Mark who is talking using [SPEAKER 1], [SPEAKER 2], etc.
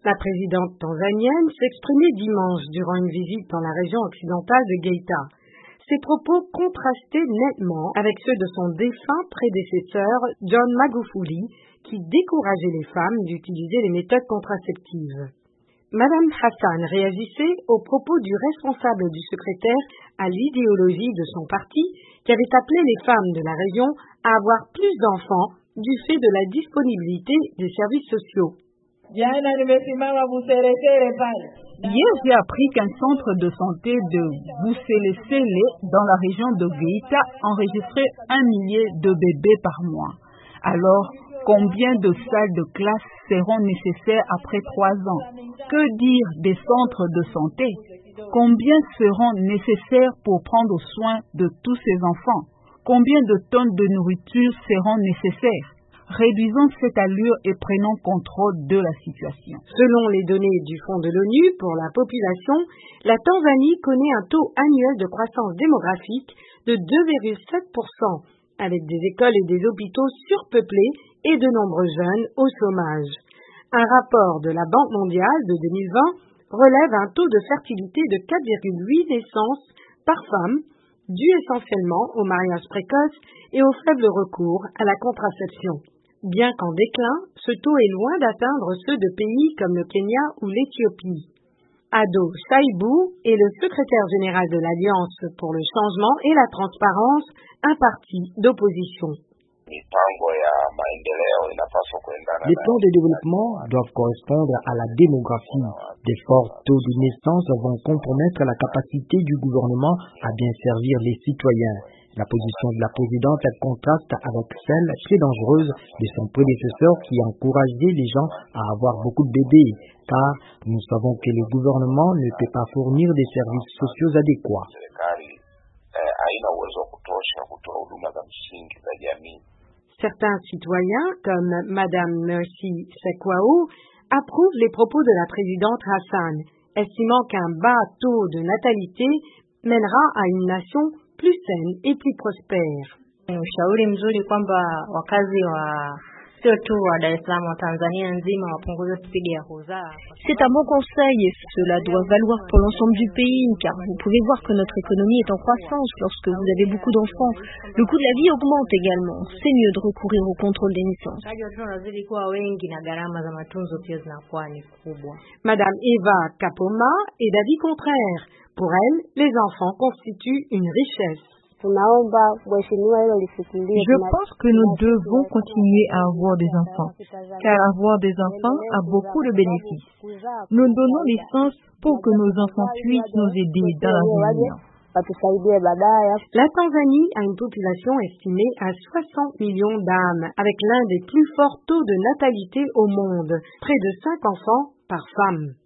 [SPEAKER 1] La présidente tanzanienne s'exprimait dimanche durant une visite dans la région occidentale de Geita. Ses propos contrastaient nettement avec ceux de son défunt prédécesseur John Magufuli, qui décourageait les femmes d'utiliser les méthodes contraceptives. Madame Hassan réagissait aux propos du responsable du secrétaire à l'idéologie de son parti, qui avait appelé les femmes de la région à avoir plus d'enfants du fait de la disponibilité des services sociaux.
[SPEAKER 2] Hier, j'ai appris qu'un centre de santé de Buselesele dans la région de Geita enregistrait 1 millier de bébés par mois. Alors, combien de salles de classe seront nécessaires après 3 ans? Que dire des centres de santé? Combien seront nécessaires pour prendre soin de tous ces enfants? Combien de tonnes de nourriture seront nécessaires? Réduisons cette allure et prenons contrôle de la situation.
[SPEAKER 1] Selon les données du Fonds de l'ONU pour la population, la Tanzanie connaît un taux annuel de croissance démographique de 2,7%, avec des écoles et des hôpitaux surpeuplés et de nombreux jeunes au chômage. Un rapport de la Banque mondiale de 2020 relève un taux de fertilité de 4,8 naissances par femme, dû essentiellement au mariage précoce et au faible recours à la contraception. Bien qu'en déclin, ce taux est loin d'atteindre ceux de pays comme le Kenya ou l'Éthiopie. Ado Shaibu est le secrétaire général de l'Alliance pour le changement et la transparence, un parti d'opposition.
[SPEAKER 3] Les plans de développement doivent correspondre à la démographie. Des forts taux de naissance vont compromettre la capacité du gouvernement à bien servir les citoyens. La position de la présidente contraste avec celle très dangereuse de son prédécesseur qui encourageait les gens à avoir beaucoup de bébés, car nous savons que le gouvernement ne peut pas fournir des services sociaux adéquats.
[SPEAKER 1] Certains citoyens, comme Madame Mercy Sekwao, approuvent les propos de la présidente Hassan, estimant qu'un bas taux de natalité mènera à une nation plus saine et plus prospère.
[SPEAKER 4] C'est un bon conseil et cela doit valoir pour l'ensemble du pays, car vous pouvez voir que notre économie est en croissance lorsque vous avez beaucoup d'enfants. Le coût de la vie augmente également. C'est mieux de recourir au contrôle des naissances.
[SPEAKER 1] Madame Eva Kapoma est d'avis contraire. Pour elle, les enfants constituent une richesse.
[SPEAKER 2] Je pense que nous devons continuer à avoir des enfants, car avoir des enfants a beaucoup de bénéfices. Nous donnons naissance pour que nos enfants puissent nous aider dans l'avenir.
[SPEAKER 1] La Tanzanie a une population estimée à 60 millions d'âmes, avec l'un des plus forts taux de natalité au monde, près de 5 enfants par femme.